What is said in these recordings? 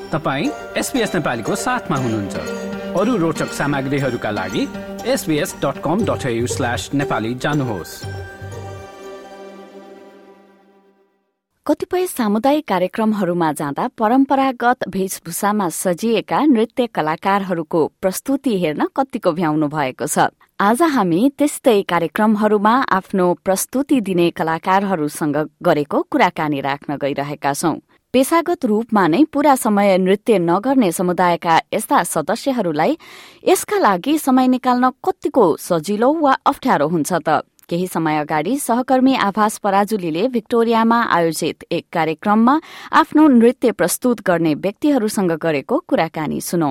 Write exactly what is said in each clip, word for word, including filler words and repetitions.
तपाईँ एसबीएस नेपालीको साथमा हुनुहुन्छ। अरू रोचक सामग्रीहरूका लागि SBS dot com dot AU slash Nepali जानुहोस्। कतिपय सामुदायिक कार्यक्रमहरूमा जाँदा परम्परागत वेशभूषामा सजिएका नृत्य कलाकारहरूको प्रस्तुति हेर्न कतिको भ्याउनु भएको छ। आज हामी त्यस्तै कार्यक्रमहरूमा आफ्नो प्रस्तुति दिने कलाकारहरूसँग गरेको कुराकानी राख्न गइरहेका छौं। पेशागत रूपमा नै पूरा समय नृत्य नगर्ने समुदायका यस्ता सदस्यहरूलाई यसका लागि समय निकाल्न कतिको सजिलो वा अप्ठ्यारो हुन्छ त? केही समय अगाडि सहकर्मी आभास पराजुलीले भिक्टोरियामा आयोजित एक कार्यक्रममा आफ्नो नृत्य प्रस्तुत गर्ने व्यक्तिहरूसँग गरेको कुराकानी सुनौ।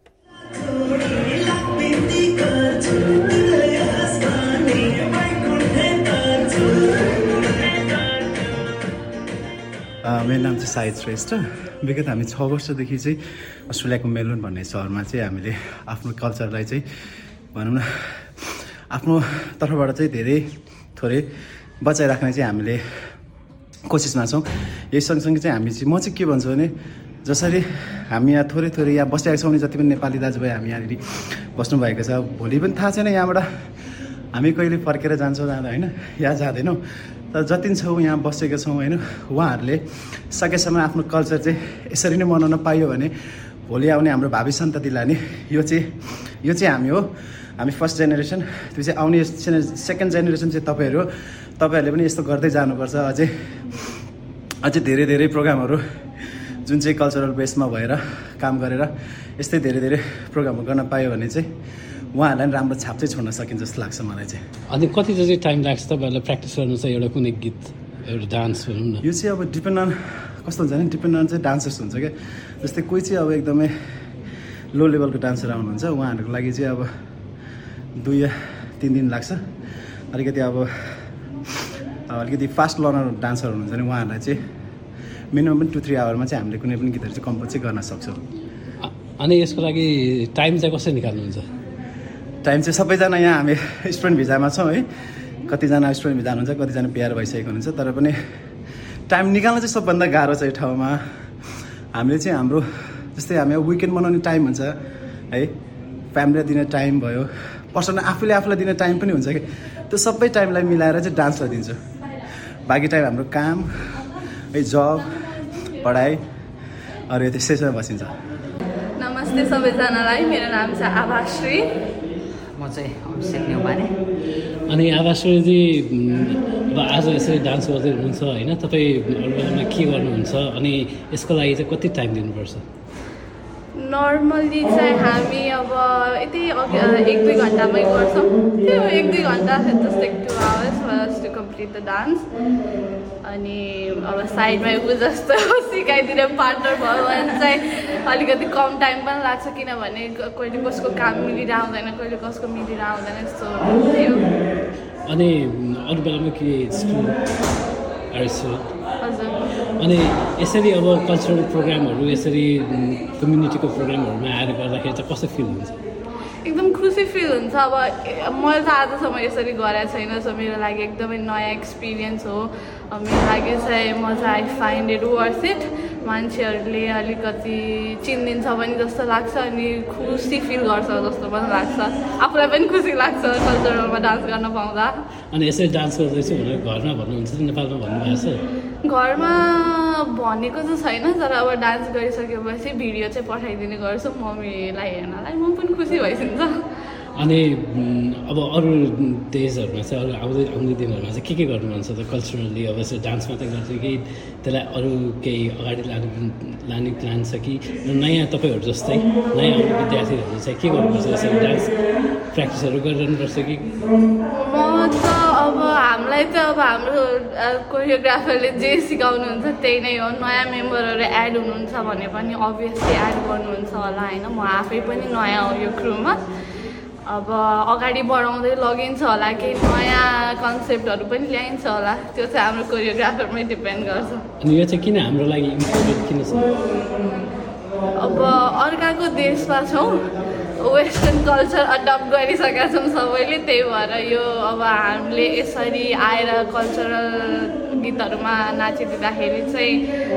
मेरो नाम चाहिँ साहिद श्रेष्ठ। विगत हामी छ वर्षदेखि चाहिँ अस्ट्रेलियाको मेलबोर्न भन्ने सहरमा चाहिँ हामीले आफ्नो कल्चरलाई चाहिँ भनौँ न आफ्नो तर्फबाट चाहिँ धेरै थोरै बचाइराख्ने चाहिँ हामीले कोसिसमा छौँ। यही सँगसँगै चाहिँ हामी चाहिँ म चाहिँ के भन्छु भने जसरी हामी यहाँ थोरै थोरै यहाँ बसिरहेको छौँ भने जति पनि नेपाली दाजुभाइ हामी यहाँनिर बस्नुभएको छ, भोलि पनि थाहा छैन यहाँबाट हामी कहिले फर्केर जान्छौँ जाँदा होइन, यहाँ जाँदैनौँ। तर जति छौँ यहाँ बसेका छौँ होइन, उहाँहरूले सकेसम्म आफ्नो कल्चर चाहिँ यसरी नै मनाउन पाइयो भने भोलि आउने हाम्रो भावी सन्ततिलाई नि यो चाहिँ यो चाहिँ हामी हो, हामी फर्स्ट जेनेरेसन। त्यो चाहिँ आउने सेकेन्ड जेनेरेसन चाहिँ तपाईँहरू हो। तपाईँहरूले पनि यस्तो गर्दै जानुपर्छ। अझै अझै धेरै धेरै प्रोग्रामहरू जुन चाहिँ कल्चरल बेसमा भएर काम गरेर यस्तै धेरै धेरै प्रोग्रामहरू गर्न पायो भने चाहिँ उहाँहरूलाई पनि राम्रो छाप चाहिँ छोड्न सकिन्छ जस्तो लाग्छ मलाई चाहिँ। अनि कति चाहिँ टाइम लाग्छ तपाईँहरूलाई प्र्याक्टिस गर्नु चाहिँ एउटा कुनै गीत एउटा डान्स भनौँ न? यो चाहिँ अब डिपेन्ड अन कस्तो हुन्छ भने डिपेन्ड अन चाहिँ डान्सर्स हुन्छ क्या। जस्तै कोही चाहिँ अब एकदमै लो लेभलको डान्सर आउनुहुन्छ, उहाँहरूको लागि चाहिँ अब दुई या तिन दिन लाग्छ। अलिकति अब अलिकति फास्ट लर्नर डान्सर हुनुहुन्छ भने उहाँहरूलाई चाहिँ मिनिमम पनि टु थ्री आवरमा चाहिँ हामीले कुनै पनि गीतहरू चाहिँ कम्पोज चाहिँ गर्न सक्छौँ। अनि यसको लागि टाइम चाहिँ कसरी निकाल्नुहुन्छ? टाइम चाहिँ सबैजना यहाँ हामी स्टुडेन्ट भिजामा छौँ है, कतिजना स्टुडेन्ट भिजा हुनुहुन्छ, कतिजना पिआर भइसकेको हुनुहुन्छ। तर पनि टाइम निकाल्न चाहिँ सबभन्दा गाह्रो छ यो ठाउँमा। हामीले चाहिँ हाम्रो जस्तै हामी विकेन्ड मनाउने टाइम हुन्छ है, फ्यामिलीलाई दिने टाइम भयो, पर्सनल आफूले आफूलाई दिने टाइम पनि हुन्छ कि, त्यो सबै टाइमलाई मिलाएर चाहिँ डान्सलाई दिन्छु। बाँकी टाइम हाम्रो काम है, जब, पढाइ अरू यो त्यसैमा बसिन्छ। नमस्ते सबैजनालाई, मेरो नाम चाहिँ आभाश्री, म चाहिँ अभिषेक न्यौपाने। अनि आभाश्रीजी अब आज यसरी डान्स गर्दै हुनुहुन्छ होइन, तपाईँ अरू बेलामा के गर्नुहुन्छ अनि यसको लागि चाहिँ कति टाइम दिनुपर्छ? नर्मल्ली चाहिँ हामी अब यति एक दुई घन्टामै गर्छौँ। त्यो एक दुई घन्टा just take two hours for us to complete the dance. अनि अब साइडमा ऊ जस्तो सिकाइदिने पार्टनर भयो भने चाहिँ अलिकति कम टाइम पनि लाग्छ, किनभने कहिले कसको काम मिलेर आउँदैन, कहिले कसको मिलेर आउँदैन, यस्तो थियो। अनि अरू बेलामा के स्कुल हजुर। अनि यसरी अब कल्चरल प्रोग्रामहरू यसरी कम्युनिटीको प्रोग्रामहरूमा आएर गर्दाखेरि चाहिँ कस्तो फिल हुन्छ? एकदम खुसी फिल हुन्छ। अब मैले त आजसम्म यसरी गरेको छैन, सो मेरो लागि एकदमै नयाँ एक्सपिरियन्स हो। मेरो लागि चाहिँ म चाहिँ I find it worth it. मान्छेहरूले अलिकति चिनिदिन्छ पनि जस्तो लाग्छ अनि खुसी फिल गर्छ जस्तो पनि लाग्छ, आफूलाई पनि खुसी लाग्छ कल्चरलमा डान्स गर्न पाउँदा। अनि यसरी डान्स गर्दैछु भनेर घरमा भन्नुहुन्छ, नेपालमा भन्नुभएको छ? घरमा भनेको चाहिँ छैन, तर अब डान्स गरिसकेपछि भिडियो चाहिँ पठाइदिने गर्छु मम्मीलाई हेर्नलाई, म पनि खुसी भइसक्छ। अनि अब अरू देशहरूमा चाहिँ अरू आउँदै आउने दिनहरूमा चाहिँ के के गर्नु मन छ त कल्चरली? अब यसरी डान्स मात्रै गर्छ कि त्यसलाई अरू केही अगाडि लाने लाने प्लान छ कि? नयाँ तपाईँहरू जस्तै नयाँ आउने विद्यार्थीहरू चाहिँ के गर्नुपर्छ? यसरी डान्स प्र्याक्टिसहरू गरिरहनुपर्छ कि? म त अब हामीलाई त अब हाम्रो कोरियोग्राफरले जे सिकाउनुहुन्छ त्यही नै हो। नयाँ मेम्बरहरू एड हुनुहुन्छ भने पनि अभियसली एड गर्नुहुन्छ होला होइन, म आफै पनि नयाँ हो यो क्रुमा। अब अगाडि बढाउँदै लगिन्छ होला, केही नयाँ कन्सेप्टहरू पनि ल्याइन्छ होला, त्यो चाहिँ हाम्रो कोरियोग्राफरमै डिपेन्ड गर्छ। अनि यो चाहिँ किन हाम्रो लागि इम्पोर्टेन्ट किन छ? अब अर्काको देशमा छौँ, वेस्टर्न कल्चर अडप्ट गरिसकेका छौँ सबैले, त्यही भएर यो अब हामीले यसरी आएर कल्चरल गीतहरूमा नाचिदिँदाखेरि चाहिँ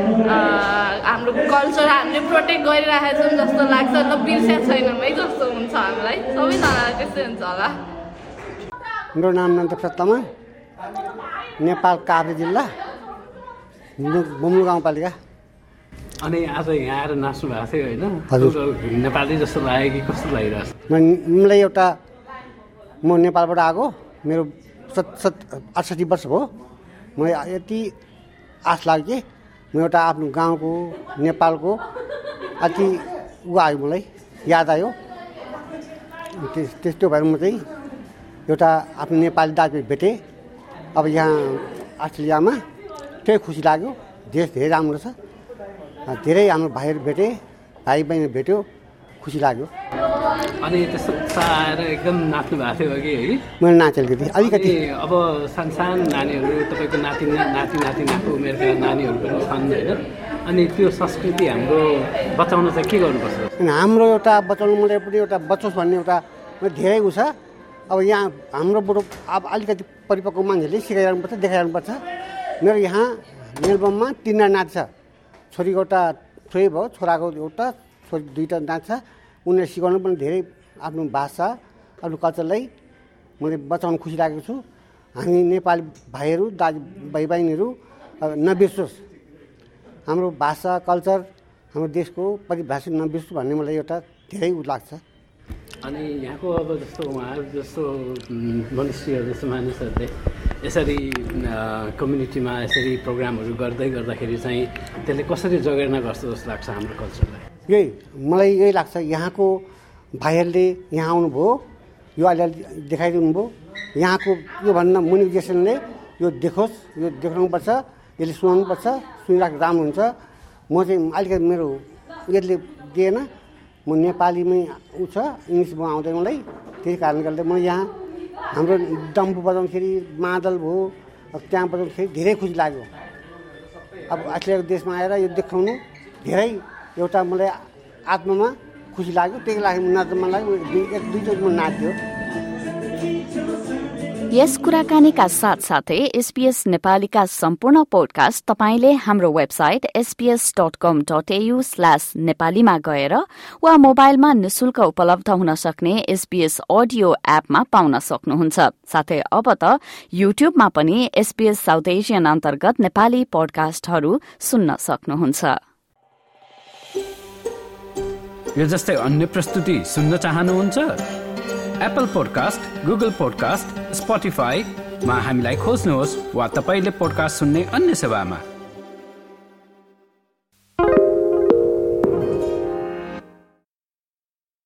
हाम्रो कल्चर हामीले प्रोटेक्ट गरिरहेका छौँ जस्तो लाग्छ। ल बिर्सेको छैनौँ है जस्तो हुन्छ हामीलाई, सबैजनालाई त्यस्तै हुन्छ होला। मेरो नाम नन्दप्रसाद तामाङ, नेपाल काभ्रे जिल्ला बुम्लु गाउँपालिका। अनि आज यहाँ आएर नाच्नु भएको थियो होइन, नेपाली जस्तो लाग्यो कि कस्तो लागिरहेको छ? मलाई एउटा म नेपालबाट आएको, मेरो सत सत अठसट्ठी वर्ष भयो। मलाई यति आश लाग्यो कि म एउटा आफ्नो गाउँको नेपालको अति ऊ आयो, मलाई याद आयो। त्यस्तो भएर म चाहिँ एउटा आफ्नो नेपाली दाजु भेटेँ। अब यहाँ अस्ट्रेलियामा त्यही खुसी लाग्यो। देश धेरै राम्रो छ, धेरै हाम्रो भाइहरू भेटे, भाइ बहिनी भेट्यो, खुसी लाग्यो। अनि त्यस्तो आएर एकदम नाच्नु भएको थियो कि है? मैले नाचेको थिएँ अलिकति। अब सानसानो नानीहरू, तपाईँको नाति नाति नातिनाको उमेरका नानीहरू पनि छन् होइन, अनि त्यो संस्कृति हाम्रो बचाउन चाहिँ के गर्नुपर्छ? हाम्रो एउटा बचाउनु मलाई पनि एउटा बचोस् भन्ने एउटा धेरै उ छ। अब यहाँ हाम्रो बुढो अब अलिकति परिपक्व मान्छेले सिकाइरहनुपर्छ, देखाइरहनुपर्छ। मेरो यहाँ मेलबर्नमा तिनवटा नाच छ। छोरीको एउटा छोरी भयो, छोराको एउटा, छोरी दुईवटा नाच छ। उनीहरूले सिकाउनु पनि धेरै आफ्नो भाषा, आफ्नो कल्चरलाई मैले बचाउनु खुसी लागेको छु। हामी नेपाली भाइहरू, दाजु भाइ बहिनीहरू नबिर्सोस्, हाम्रो भाषा कल्चर, हाम्रो देशको परिभाषा नबिर्सोस् भन्ने मलाई एउटा धेरै उ लाग्छ। अनि यहाँको अब जस्तो उहाँहरू जस्तो मनुष्यहरू जस्तो मानिसहरूले यसरी कम्युनिटीमा यसरी प्रोग्रामहरू गर्दै गर्दाखेरि चाहिँ त्यसले कसरी जगेर्ना गर्छ जस्तो लाग्छ हाम्रो कल्चरलाई? यही मलाई यही लाग्छ। यहाँको भाइहरूले यहाँ आउनुभयो, यो अलिअलि देखाइदिनु भयो। यहाँको योभन्दा मुनि जेसनले यो देखोस्, यो देखाउनुपर्छ, यसले सुनाउनुपर्छ, सुनिराखेको राम्रो हुन्छ। म चाहिँ अलिकति मेरो यसले दिएन, म नेपालीमै ऊ छ, इङ्ग्लिस म आउँदैन मलाई। त्यही कारणले गर्दा म यहाँ हाम्रो डम्फु बजाउँदाखेरि, मादल भयो, त्यहाँ बजाउँदाखेरि धेरै खुसी लाग्यो। अब अस्ट्रेलियाको देशमा आएर यो देखाउनु धेरै एउटा मलाई आत्मामा खुसी लाग्यो। त्यही लागि नाच्न मन लाग्यो। एक दुईचोटि म नाच्यो। यस कुराकानीका साथसाथै एसपीएस नेपालीका सम्पूर्ण पोडकास्ट तपाईंले हाम्रो website SBS dot com dot AU slash नेपालीमा गएर वा मोबाइलमा निशुल्क उपलब्ध हुन सक्ने एसपीएस अडियो एपमा पाउन सक्नुहुन्छ। साथै अब त युट्युबमा पनि एसपीएस साउथ एशियन अन्तर्गत नेपाली पोडकास्टहरू सुन्न सक्नुहुन्छ। यो जस्तै अन्य प्रस्तुति सुन्न चाहनुहुन्छ? एप्पल पोडकास्ट, गुगल पोडकास्ट, स्पोटिफाईमा हामीलाई खोज्नुहोस् वा तपाईले पोडकास्ट सुन्ने अन्य सेवामा।